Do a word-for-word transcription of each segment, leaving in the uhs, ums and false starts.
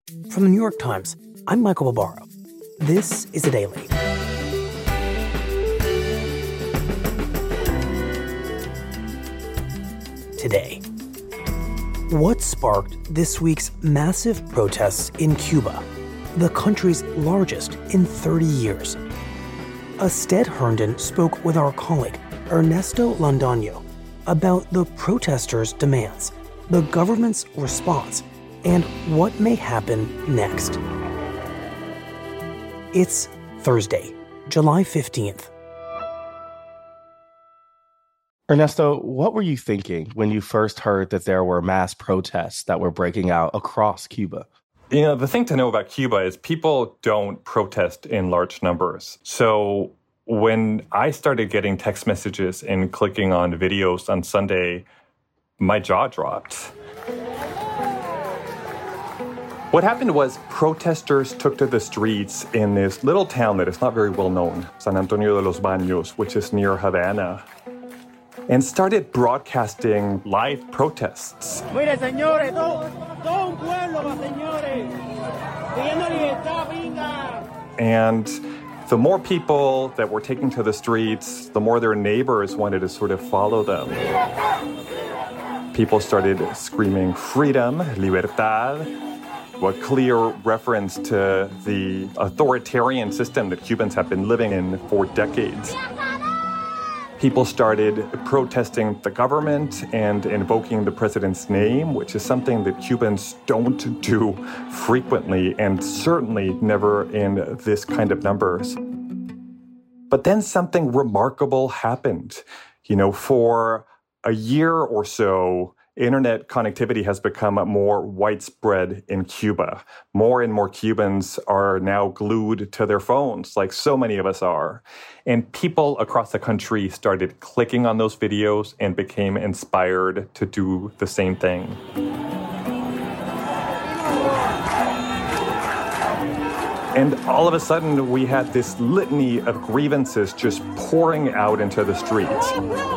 From the New York Times, I'm Michael Barbaro. This is The Daily. Today, what sparked this week's massive protests in Cuba, the country's largest in thirty years? Asted Herndon spoke with our colleague, Ernesto Londoño, about the protesters' demands, the government's response, and what may happen next. It's Thursday, July fifteenth. Ernesto, what were you thinking when you first heard that there were mass protests that were breaking out across Cuba? You know, the thing to know about Cuba is people don't protest in large numbers. So when I started getting text messages and clicking on videos on Sunday, my jaw dropped. What happened was protesters took to the streets in this little town that is not very well known, San Antonio de los Baños, which is near Havana, and started broadcasting live protests. Mire, señores, todo, todo un pueblo, señores, pidiendo libertad, venga. And the more people that were taking to the streets, the more their neighbors wanted to sort of follow them. People started screaming freedom, libertad, a clear reference to the authoritarian system that Cubans have been living in for decades. People started protesting the government and invoking the president's name, which is something that Cubans don't do frequently and certainly never in this kind of numbers. But then something remarkable happened. You know, for a year or so, internet connectivity has become more widespread in Cuba. More and more Cubans are now glued to their phones, like so many of us are. And people across the country started clicking on those videos and became inspired to do the same thing. And all of a sudden, we had this litany of grievances just pouring out into the streets.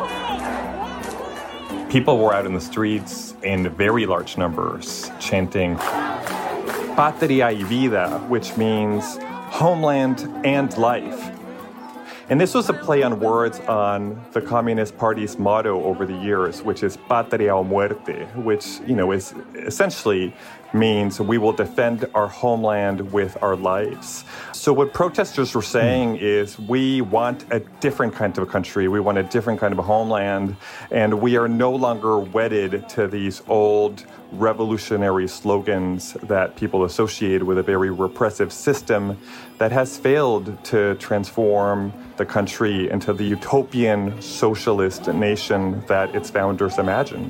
People were out in the streets in very large numbers, chanting Patria y Vida, which means homeland and life. And this was a play on words on the Communist Party's motto over the years, which is Patria o Muerte, which, you know, is essentially means we will defend our homeland with our lives. So what protesters were saying is we want a different kind of a country, we want a different kind of a homeland, and we are no longer wedded to these old revolutionary slogans that people associate with a very repressive system that has failed to transform the country into the utopian socialist nation that its founders imagined.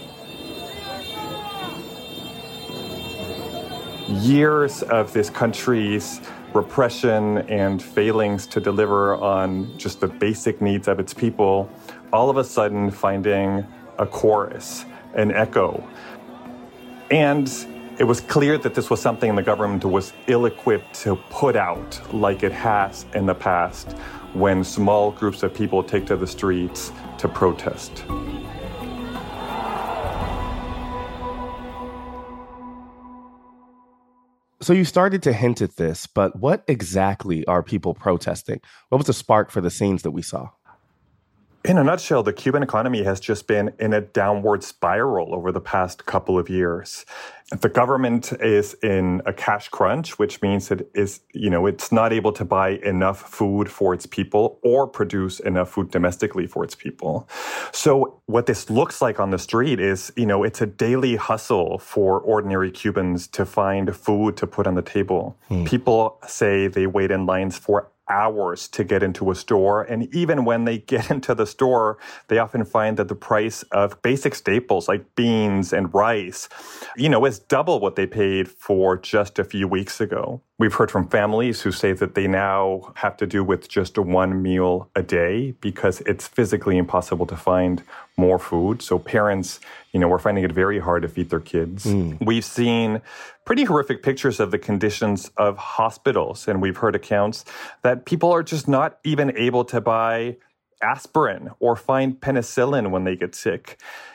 Years of this country's repression and failings to deliver on just the basic needs of its people, all of a sudden finding a chorus, an echo. And it was clear that this was something the government was ill-equipped to put out like it has in the past when small groups of people take to the streets to protest. So you started to hint at this, but what exactly are people protesting? What was the spark for the scenes that we saw? In a nutshell, the Cuban economy has just been in a downward spiral over the past couple of years. The government is in a cash crunch, which means it is, you know, it's not able to buy enough food for its people or produce enough food domestically for its people. So what this looks like on the street is, you know, it's a daily hustle for ordinary Cubans to find food to put on the table. Hmm. People say they wait in lines for hours to get into a store. And even when they get into the store, they often find that the price of basic staples like beans and rice, you know, is double what they paid for just a few weeks ago. We've heard from families who say that they now have to do with just one meal a day because it's physically impossible to find more food. So parents, you know, are finding it very hard to feed their kids. Mm. We've seen pretty horrific pictures of the conditions of hospitals, and we've heard accounts that people are just not even able to buy aspirin or find penicillin when they get sick.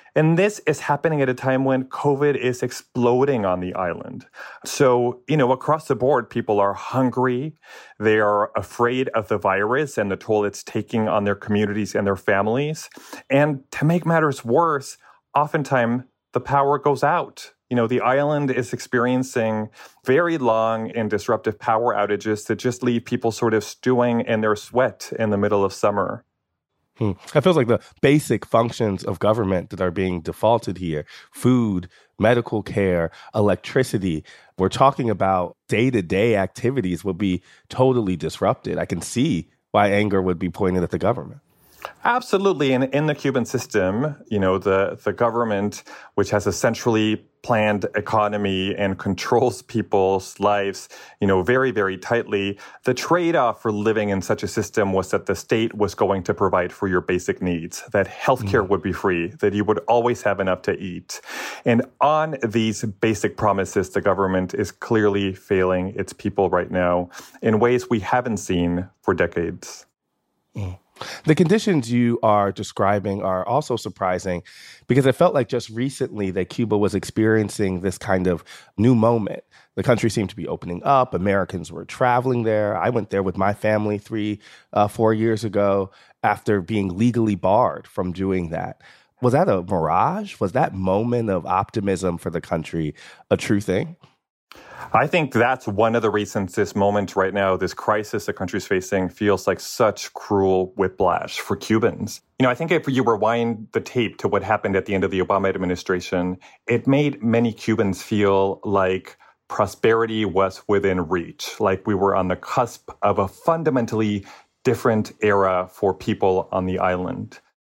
And this is happening at a time when COVID is exploding on the island. So, you know, across the board, people are hungry. They are afraid of the virus and the toll it's taking on their communities and their families. And to make matters worse, oftentimes the power goes out. You know, the island is experiencing very long and disruptive power outages that just leave people sort of stewing in their sweat in the middle of summer. Hmm. It feels like the basic functions of government that are being defaulted here, food, medical care, electricity, we're talking about day-to-day activities will be totally disrupted. I can see why anger would be pointed at the government. Absolutely. And in the Cuban system, you know, the, the government, which has a centrally planned economy and controls people's lives, you know, very, very tightly, the trade-off for living in such a system was that the state was going to provide for your basic needs, that healthcare mm. would be free, that you would always have enough to eat. And on these basic promises, the government is clearly failing its people right now in ways we haven't seen for decades. Mm. The conditions you are describing are also surprising because it felt like just recently that Cuba was experiencing this kind of new moment. The country seemed to be opening up. Americans were traveling there. I went there with my family three, uh, four years ago after being legally barred from doing that. Was that a mirage? Was that moment of optimism for the country a true thing? I think that's one of the reasons this moment right now, this crisis the country's facing, feels like such cruel whiplash for Cubans. You know, I think if you rewind the tape to what happened at the end of the Obama administration, it made many Cubans feel like prosperity was within reach, like we were on the cusp of a fundamentally different era for people on the island.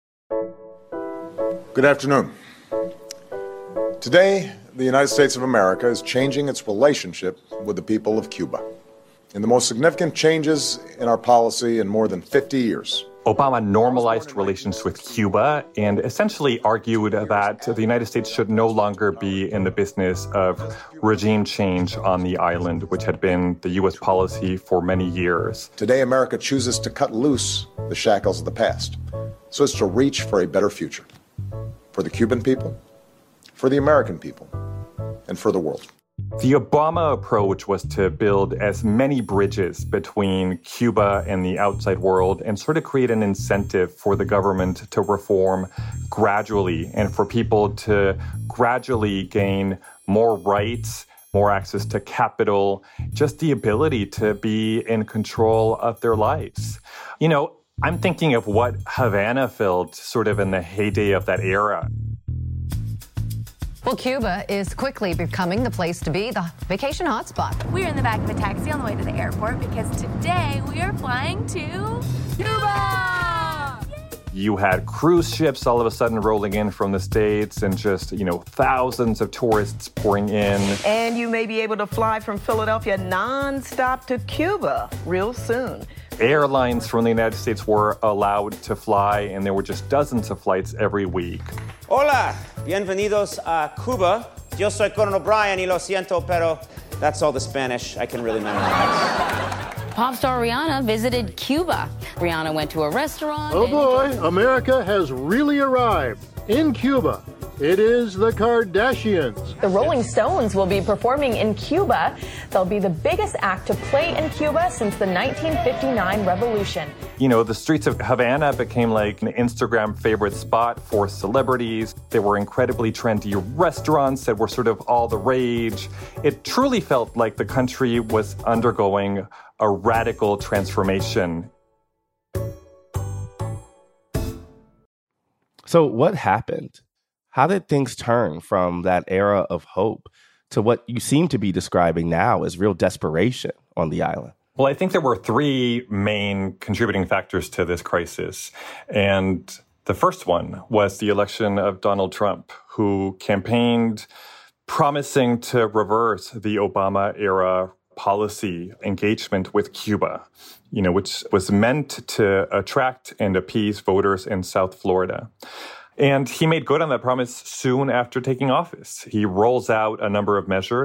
Good afternoon. Today, the United States of America is changing its relationship with the people of Cuba in the most significant changes in our policy in more than fifty years. Obama normalized relations with Cuba and essentially argued that the United States should no longer be in the business of regime change on the island, which had been the U S policy for many years. Today, America chooses to cut loose the shackles of the past so as to reach for a better future for the Cuban people, for the American people, and for the world. The Obama approach was to build as many bridges between Cuba and the outside world and sort of create an incentive for the government to reform gradually and for people to gradually gain more rights, more access to capital, just the ability to be in control of their lives. You know, I'm thinking of what Havana felt sort of in the heyday of that era. Well, Cuba is quickly becoming the place to be, the vacation hotspot. We're in the back of a taxi on the way to the airport because today we are flying to Cuba! You had cruise ships all of a sudden rolling in from the States and just, you know, thousands of tourists pouring in. And you may be able to fly from Philadelphia nonstop to Cuba real soon. Airlines from the United States were allowed to fly, and there were just dozens of flights every week. Hola, bienvenidos a Cuba. Yo soy Conan O'Brien y lo siento, pero that's all the Spanish I can really memorize. Pop star Rihanna visited Cuba. Rihanna went to a restaurant. Oh boy, America has really arrived in Cuba. It is the Kardashians. The Rolling Stones will be performing in Cuba. They'll be the biggest act to play in Cuba since the nineteen fifty-nine revolution. You know, the streets of Havana became like an Instagram favorite spot for celebrities. There were incredibly trendy restaurants that were sort of all the rage. It truly felt like the country was undergoing a radical transformation. So what happened? How did things turn from that era of hope to what you seem to be describing now as real desperation on the island? Well, I think there were three main contributing factors to this crisis. And the first one was the election of Donald Trump, who campaigned promising to reverse the Obama-era policy engagement with Cuba, you know, which was meant to attract and appease voters in South Florida. And he made good on that promise soon after taking office. He rolls out a number of measures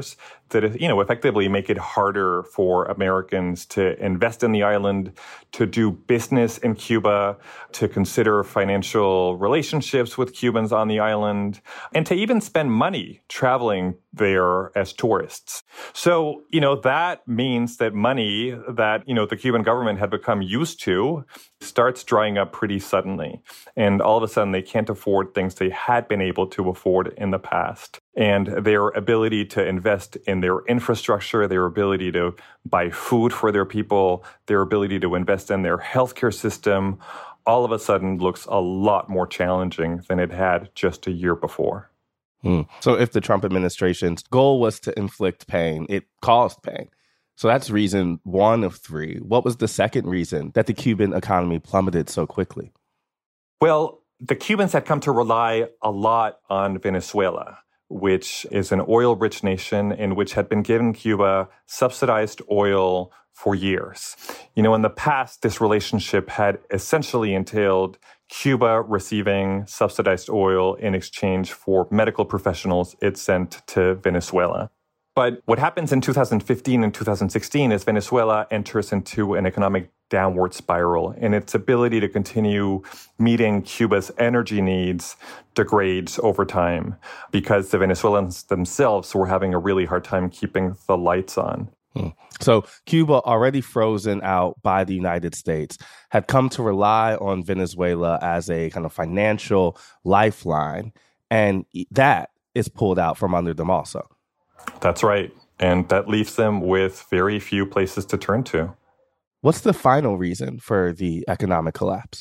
that, you know, effectively make it harder for Americans to invest in the island, to do business in Cuba, to consider financial relationships with Cubans on the island, and to even spend money traveling there as tourists. So, you know, that means that money that, you know, the Cuban government had become used to starts drying up pretty suddenly. And all of a sudden, they can't afford things they had been able to afford in the past. And their ability to invest in their infrastructure, their ability to buy food for their people, their ability to invest in their healthcare system, all of a sudden looks a lot more challenging than it had just a year before. Hmm. So if the Trump administration's goal was to inflict pain, it caused pain. So that's reason one of three. What was the second reason that the Cuban economy plummeted so quickly? Well, the Cubans had come to rely a lot on Venezuela, which is an oil-rich nation and which had been giving Cuba subsidized oil for years. You know, in the past, this relationship had essentially entailed Cuba receiving subsidized oil in exchange for medical professionals it sent to Venezuela. But what happens in two thousand fifteen and two thousand sixteen is Venezuela enters into an economic downward spiral, and its ability to continue meeting Cuba's energy needs degrades over time because the Venezuelans themselves were having a really hard time keeping the lights on. Hmm. So Cuba, already frozen out by the United States, had come to rely on Venezuela as a kind of financial lifeline, and that is pulled out from under them also. That's right. And that leaves them with very few places to turn to. What's the final reason for the economic collapse?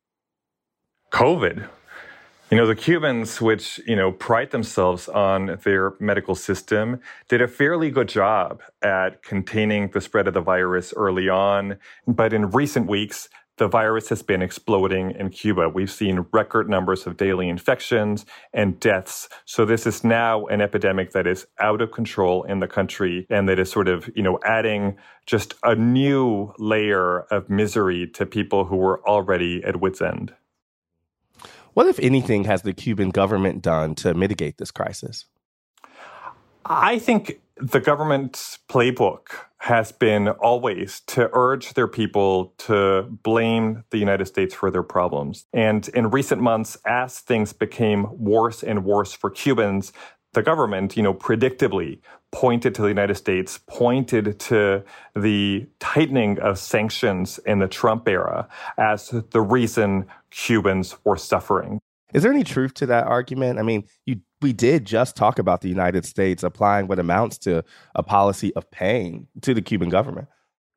COVID. You know, the Cubans, which, you know, pride themselves on their medical system, did a fairly good job at containing the spread of the virus early on. But in recent weeks, the virus has been exploding in Cuba. We've seen record numbers of daily infections and deaths. So this is now an epidemic that is out of control in the country and that is sort of, you know, adding just a new layer of misery to people who were already at wit's end. What, if anything, has the Cuban government done to mitigate this crisis? I think the government's playbook has been always to urge their people to blame the United States for their problems. And in recent months, as things became worse and worse for Cubans, the government, you know, predictably pointed to the United States, pointed to the tightening of sanctions in the Trump era as the reason Cubans were suffering. Is there any truth to that argument? I mean, you, we did just talk about the United States applying what amounts to a policy of pain to the Cuban government.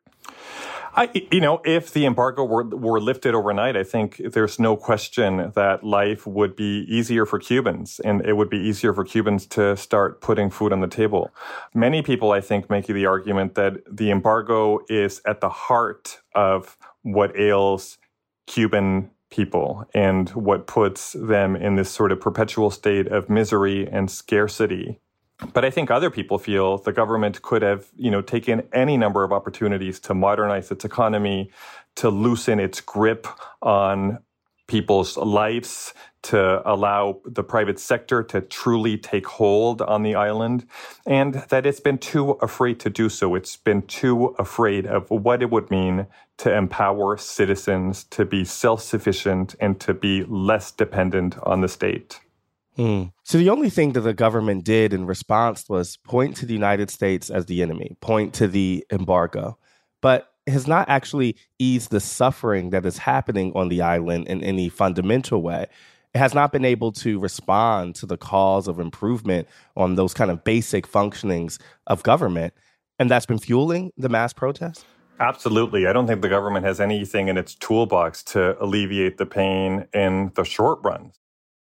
I, you know, if the embargo were, were lifted overnight, I think there's no question that life would be easier for Cubans, and it would be easier for Cubans to start putting food on the table. Many people, I think, make the argument that the embargo is at the heart of what ails Cuban people and what puts them in this sort of perpetual state of misery and scarcity. But I think other people feel the government could have, you know, taken any number of opportunities to modernize its economy, to loosen its grip on people's lives, to allow the private sector to truly take hold on the island, and that it's been too afraid to do so. It's been too afraid of what it would mean to empower citizens to be self-sufficient and to be less dependent on the state. Hmm. So the only thing that the government did in response was point to the United States as the enemy, point to the embargo, but it has not actually eased the suffering that is happening on the island in any fundamental way. It has not been able to respond to the cause of improvement on those kind of basic functionings of government, and that's been fueling the mass protests? Absolutely. I don't think the government has anything in its toolbox to alleviate the pain in the short run.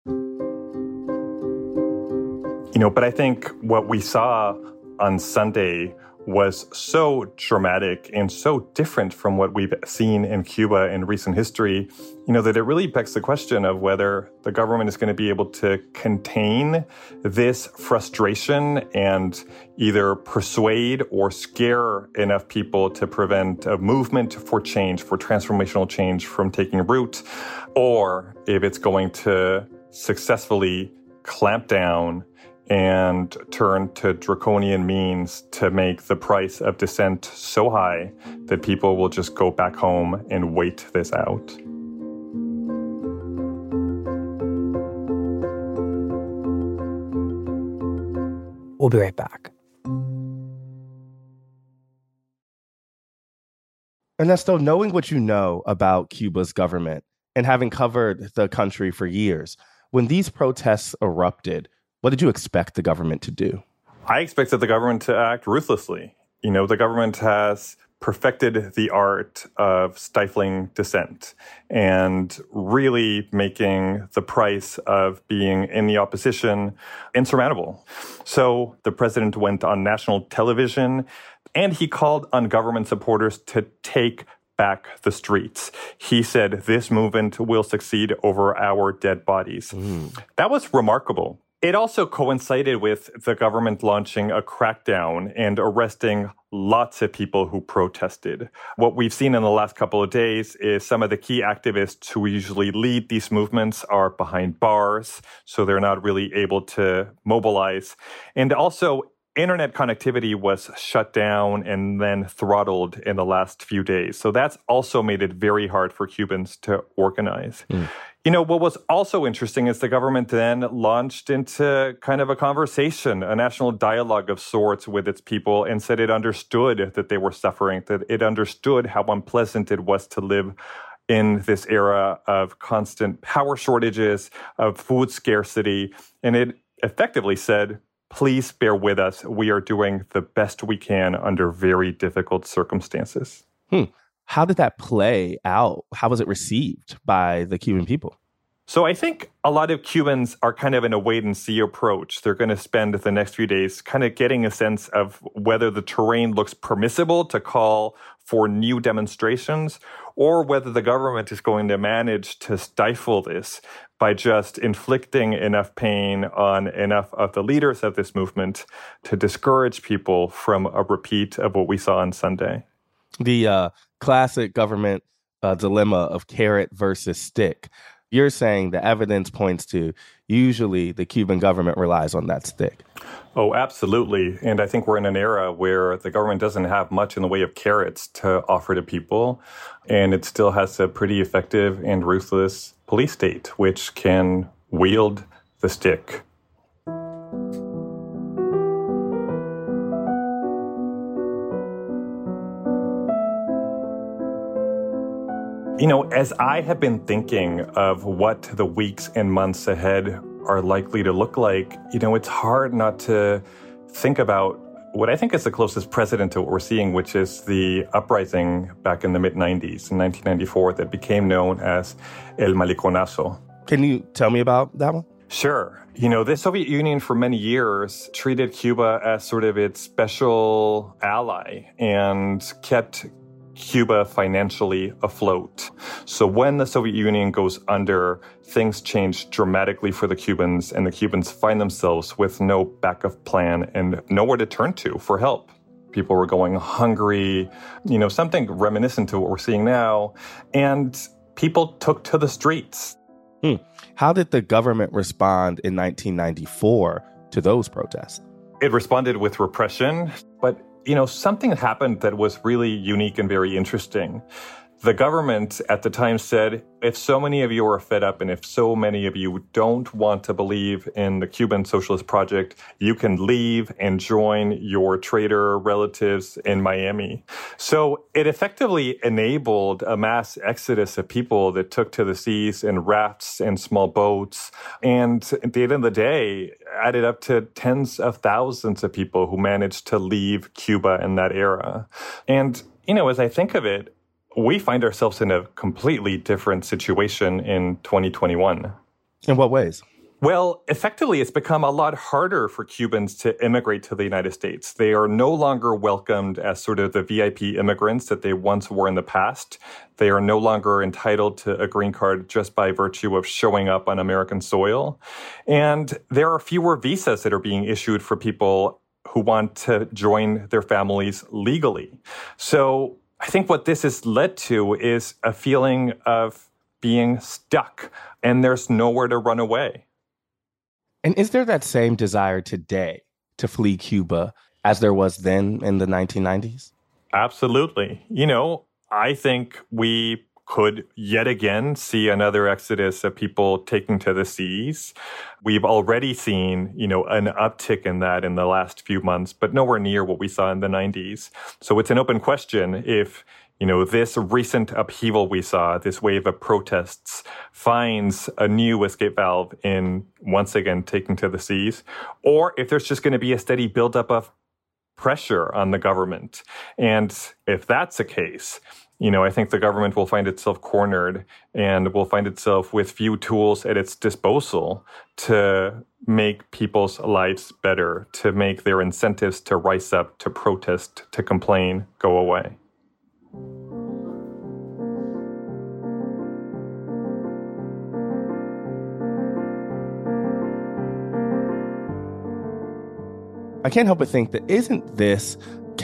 You know, but I think what we saw on Sunday was so dramatic and so different from what we've seen in Cuba in recent history, you know, that it really begs the question of whether the government is going to be able to contain this frustration and either persuade or scare enough people to prevent a movement for change, for transformational change from taking root, or if it's going to successfully clamp down and turned to draconian means to make the price of dissent so high that people will just go back home and wait this out. We'll be right back. Ernesto, knowing what you know about Cuba's government and having covered the country for years, when these protests erupted, what did you expect the government to do? I expected the government to act ruthlessly. You know, the government has perfected the art of stifling dissent and really making the price of being in the opposition insurmountable. So the president went on national television and he called on government supporters to take back the streets. He said, this movement will succeed over our dead bodies. Mm. That was remarkable. It also coincided with the government launching a crackdown and arresting lots of people who protested. What we've seen in the last couple of days is some of the key activists who usually lead these movements are behind bars, so they're not really able to mobilize. And also, internet connectivity was shut down and then throttled in the last few days. So that's also made it very hard for Cubans to organize. Mm. You know, what was also interesting is the government then launched into kind of a conversation, a national dialogue of sorts with its people and said it understood that they were suffering, that it understood how unpleasant it was to live in this era of constant power shortages, of food scarcity. And it effectively said, please bear with us. We are doing the best we can under very difficult circumstances. Hmm. How did that play out? How was it received by the Cuban people? So I think a lot of Cubans are kind of in a wait-and-see approach. They're going to spend the next few days kind of getting a sense of whether the terrain looks permissible to call for new demonstrations or whether the government is going to manage to stifle this by just inflicting enough pain on enough of the leaders of this movement to discourage people from a repeat of what we saw on Sunday. The uh, classic government uh, dilemma of carrot versus stick. You're saying the evidence points to usually the Cuban government relies on that stick. Oh, absolutely. And I think we're in an era where the government doesn't have much in the way of carrots to offer to people. And it still has a pretty effective and ruthless police state, which can wield the stick. You know, as I have been thinking of what the weeks and months ahead are likely to look like, you know, it's hard not to think about what I think is the closest precedent to what we're seeing, which is the uprising back in the mid nineties, in nineteen ninety-four, that became known as El Maliconazo. Can you tell me about that one? Sure. You know, the Soviet Union for many years treated Cuba as sort of its special ally and kept Cuba financially afloat. So when the Soviet Union goes under, things change dramatically for the Cubans, and the Cubans find themselves with no backup plan and nowhere to turn to for help. People were going hungry, you know, something reminiscent to what we're seeing now, and people took to the streets. Hmm. How did the government respond in nineteen ninety-four to those protests? It responded with repression, but you know, something happened that was really unique and very interesting. The government at the time said, if so many of you are fed up and if so many of you don't want to believe in the Cuban Socialist Project, you can leave and join your traitor relatives in Miami. So it effectively enabled a mass exodus of people that took to the seas in rafts and small boats. And at the end of the day, added up to tens of thousands of people who managed to leave Cuba in that era. And, you know, as I think of it, we find ourselves in a completely different situation in twenty twenty-one. In what ways? Well, effectively, it's become a lot harder for Cubans to immigrate to the United States. They are no longer welcomed as sort of the V I P immigrants that they once were in the past. They are no longer entitled to a green card just by virtue of showing up on American soil. And there are fewer visas that are being issued for people who want to join their families legally. So I think what this has led to is a feeling of being stuck, and there's nowhere to run away. And is there that same desire today to flee Cuba as there was then in the nineteen nineties? Absolutely. You know, I think we could yet again see another exodus of people taking to the seas. We've already seen, you know, an uptick in that in the last few months, but nowhere near what we saw in the nineties. So it's an open question if, you know, this recent upheaval we saw, this wave of protests, finds a new escape valve in, once again, taking to the seas, or if there's just going to be a steady buildup of pressure on the government. And if that's the case, you know, I think the government will find itself cornered and will find itself with few tools at its disposal to make people's lives better, to make their incentives to rise up, to protest, to complain, go away. I can't help but think that isn't this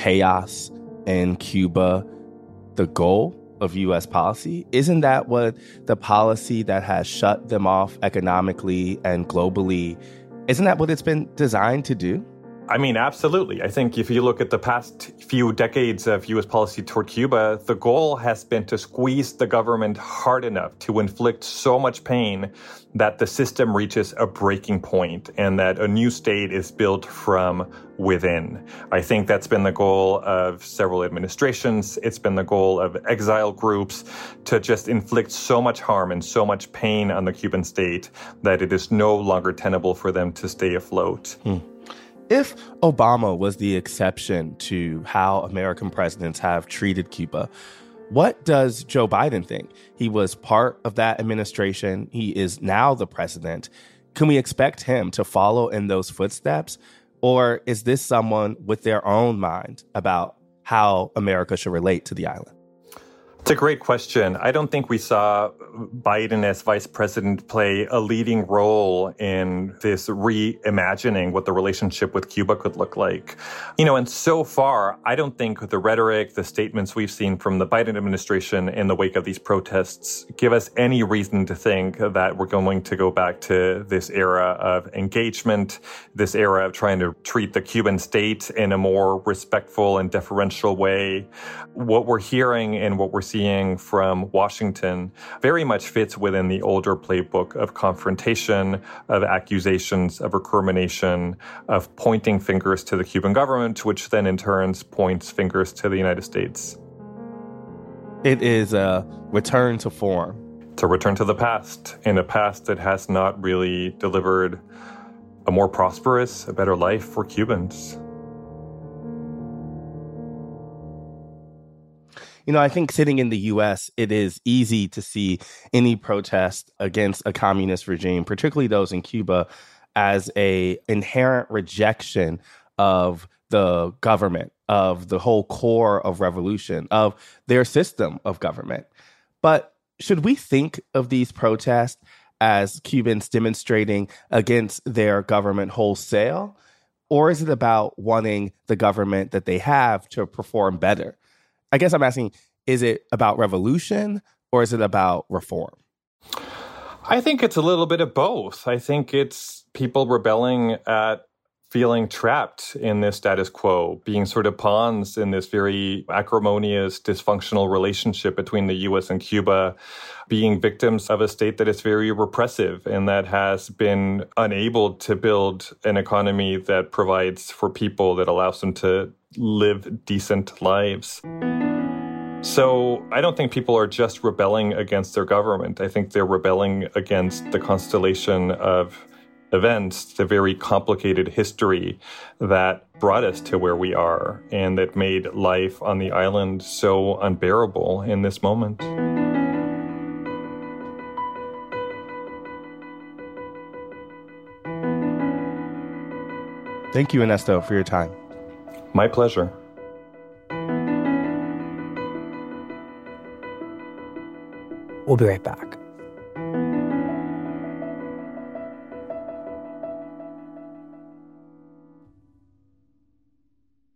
chaos in Cuba the goal of U S policy? Isn't that what the policy that has shut them off economically and globally, isn't that what it's been designed to do? I mean, absolutely. I think if you look at the past few decades of U S policy toward Cuba, the goal has been to squeeze the government hard enough to inflict so much pain that the system reaches a breaking point and that a new state is built from within. I think that's been the goal of several administrations. It's been the goal of exile groups to just inflict so much harm and so much pain on the Cuban state that it is no longer tenable for them to stay afloat. Hmm. If Obama was the exception to how American presidents have treated Cuba, what does Joe Biden think? He was part of that administration. He is now the president. Can we expect him to follow in those footsteps? Or is this someone with their own mind about how America should relate to the island? It's a great question. I don't think we saw Biden as vice president play a leading role in this reimagining what the relationship with Cuba could look like. You know, and so far, I don't think the rhetoric, the statements we've seen from the Biden administration in the wake of these protests give us any reason to think that we're going to go back to this era of engagement, this era of trying to treat the Cuban state in a more respectful and deferential way. What we're hearing and what we're seeing from Washington very much fits within the older playbook of confrontation, of accusations, of recrimination, of pointing fingers to the Cuban government, which then in turn points fingers to the United States. It is a return to form. It's a return to the past, in a past that has not really delivered a more prosperous, a better life for Cubans. You know, I think sitting in the U S, it is easy to see any protest against a communist regime, particularly those in Cuba, as a inherent rejection of the government, of the whole core of revolution, of their system of government. But should we think of these protests as Cubans demonstrating against their government wholesale? Or is it about wanting the government that they have to perform better? I guess I'm asking, is it about revolution or is it about reform? I think it's a little bit of both. I think it's people rebelling at feeling trapped in this status quo, being sort of pawns in this very acrimonious, dysfunctional relationship between the U S and Cuba, being victims of a state that is very repressive and that has been unable to build an economy that provides for people, that allows them to live decent lives. So I don't think people are just rebelling against their government. I think they're rebelling against the constellation of events, the very complicated history that brought us to where we are and that made life on the island so unbearable in this moment. Thank you, Ernesto, for your time. My pleasure. We'll be right back.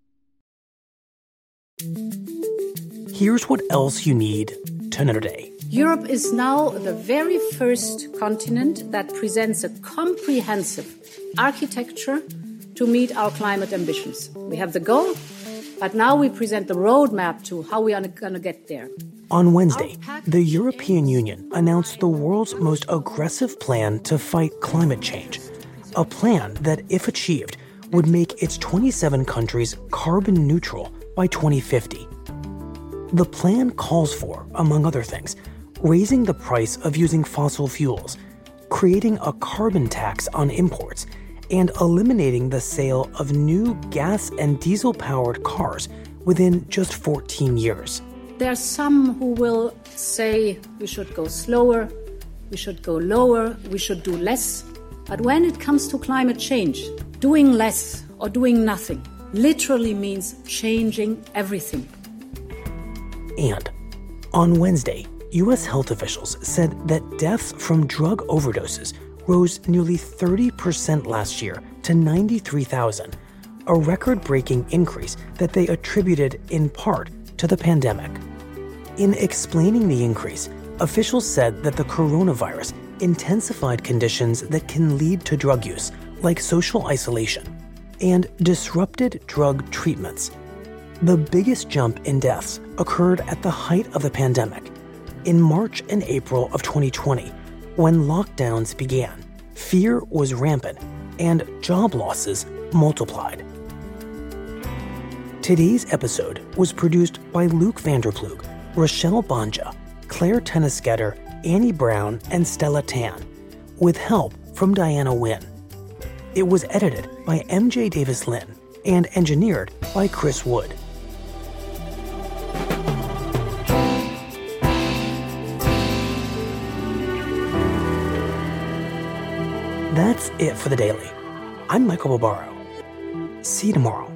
Here's what else you need to know today. Europe is now the very first continent that presents a comprehensive architecture to meet our climate ambitions. We have the goal, but now we present the roadmap to how we are going to get there. On Wednesday, the European Union announced the world's most aggressive plan to fight climate change, a plan that, if achieved, would make its twenty-seven countries carbon neutral by twenty fifty. The plan calls for, among other things, raising the price of using fossil fuels, creating a carbon tax on imports, and eliminating the sale of new gas and diesel-powered cars within just fourteen years. There are some who will say we should go slower, we should go lower, we should do less. But when it comes to climate change, doing less or doing nothing literally means changing everything. And on Wednesday, U S health officials said that deaths from drug overdoses rose nearly thirty percent last year to ninety-three thousand, a record-breaking increase that they attributed in part to the pandemic. In explaining the increase, officials said that the coronavirus intensified conditions that can lead to drug use, like social isolation, and disrupted drug treatments. The biggest jump in deaths occurred at the height of the pandemic, in March and April of twenty twenty, when lockdowns began. Fear was rampant, and job losses multiplied. Today's episode was produced by Luke Vanderplug, Rochelle Banja, Claire Tennisketter, Annie Brown, and Stella Tan, with help from Diana Wynn. It was edited by M J Davis Lynn and engineered by Chris Wood. That's it for the Daily. I'm Michael Barbaro. See you tomorrow.